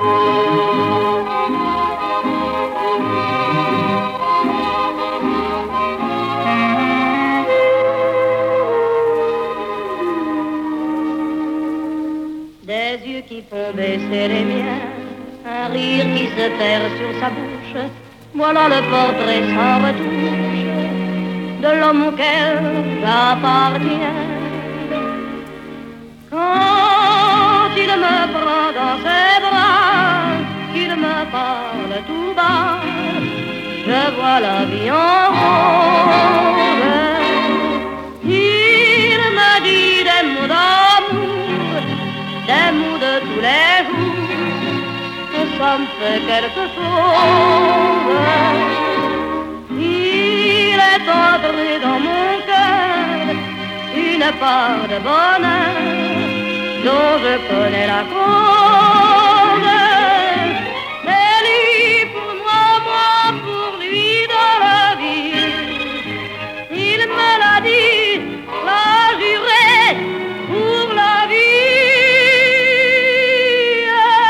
Des yeux qui font baisser les miens, un rire qui se perd sur sa bouche, voilà le portrait sans retouche de l'homme auquel j'appartiens. Quand il me prend dans ses bras, qu'il me parle tout bas, je vois la vie en rose. Il me dit des mots d'amour, des mots de tous les jours, que ça me fait quelque chose. Il est entré dans mon cœur une part de bonheur dont je connais la cause. C'est lui pour moi, moi pour lui dans la vie. Il me l'a dit, l'a juré pour la vie.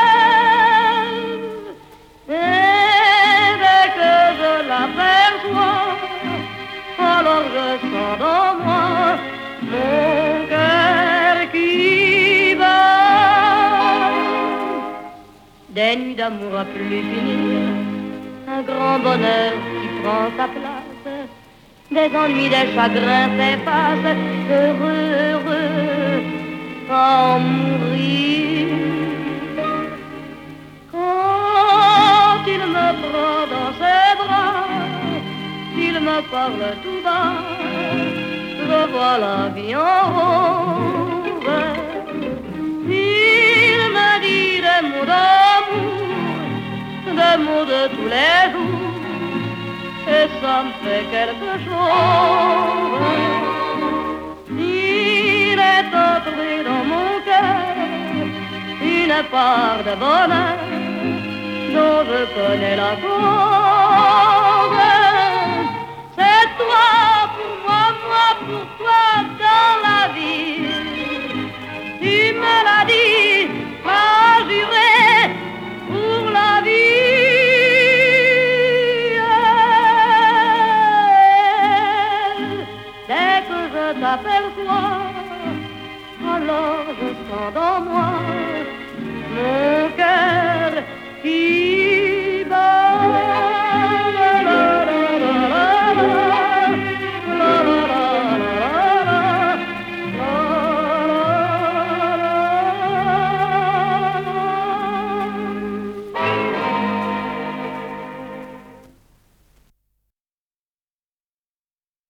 Et dès que je l'aperçois, alors je sens dans moi mon cœur qui bat. Des nuits d'amour à plus finir, un grand bonheur qui prend sa place, des ennuis, des chagrins s'effacent, heureux, heureux, à en mourir. Quand il me prend dans ses bras, qu'il me parle tout bas, je vois la vie en rose. Il me dit des mots d'amour, des mots de tous les jours, et ça me fait quelque chose. Il est entré dans mon cœur une part de bonheur dont je connais la cause. C'est toi pour moi, moi pour toi dans la vie. Tu me l'as dit, m'as juré pour la vie. Dès que je t'aperçois, alors je sens dans moi mon cœur qui